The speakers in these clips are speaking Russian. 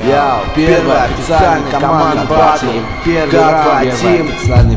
Я первая официальная команда батл. Первый Тим,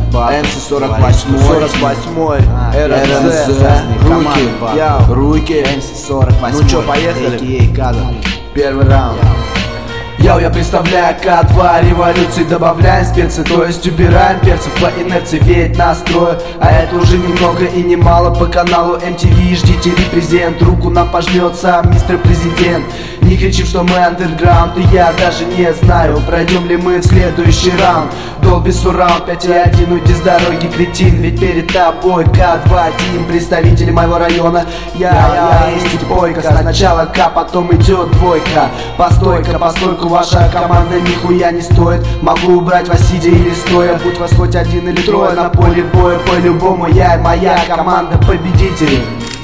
МС-48, РМЗ, руки, ну чё, поехали? Первый раунд. Я представляю К2 революции, добавляем специи, то есть убираем перцев, по инерции веет настрой. А это уже немного и немало. По каналу MTV ждите репрезент, руку нам пожмет сам мистер президент. Не кричим, что мы андерграунд, и я даже не знаю, пройдем ли мы в следующий раунд. Долби сурраунд, 5-1, уйди с дороги, кретин, ведь перед тобой К2 Тим, представитель моего района. Я есть бойка, сначала К, потом идет двойка. Постойку, ваша команда нихуя не стоит. Могу убрать вас сидя или стоя, будь вас хоть один или трое на поле боя. По-любому я и моя команда победители.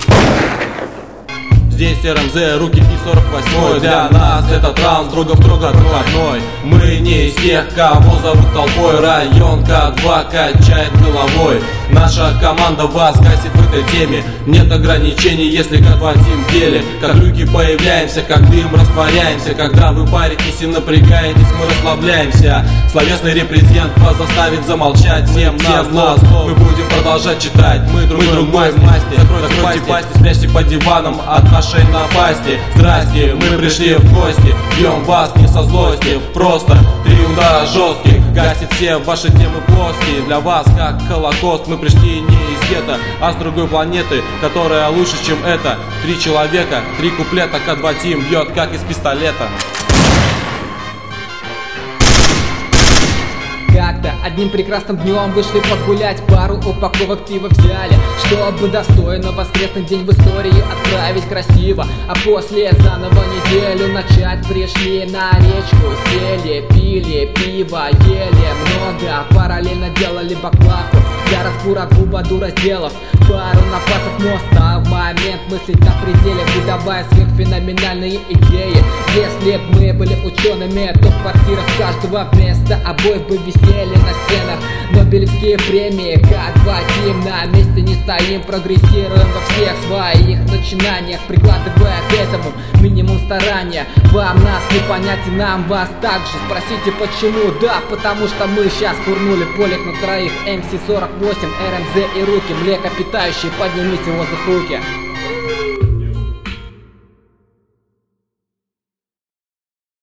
Здесь РМЗ, руки и 48. Для нас этот раунд строго проходной. Мы не из тех, кого зовут толпой. Район К2 качает головой. Наша команда вас гасит в этой теме. Нет ограничений, если К2 Тим в деле. Как люки появляемся, как дым растворяемся. Когда вы паритесь и напрягаетесь, мы расслабляемся. Словесный репрезент вас заставит замолчать. Всем нас, мы будем продолжать читать. Мы друг масти. Закройте пасти, спрячьте под диваном от нашей напасти. Здрасте, мы пришли в гости. Бьем вас не со злости, просто 3 удара жестких. Гасит все ваши темы плоские. Для вас как Холокост. Мы пришли не из гетто, а с другой планеты, которая лучше, чем это. 3 человека, 3 куплета. К2 Тим бьет как из пистолета. Как-то одним прекрасным днем вышли погулять, пару упаковок пива взяли, чтобы достойно воскресный день в истории отправить красиво. А после заново неделю начать пришли на речку, сели, пили пиво, ели много, параллельно делали баклавку. Я раскура губа дура сделав пару напасов моста. В момент мыслить на пределе, выдавая сверхфеноменальные идеи. Если б мы были учеными, то в квартирах каждого вместо обоев бы висели на стенах Нобелевские премии. К2 Тим, на месте не стоим, прогрессируем во всех своих начинаниях, прикладывая к этому минимум старания. Вам нас не понять и нам вас также. Спросите почему? Да, потому что мы сейчас курнули полик на троих. МС-48, РМЗ и руки, млекопитающие, поднимите в воздух руки.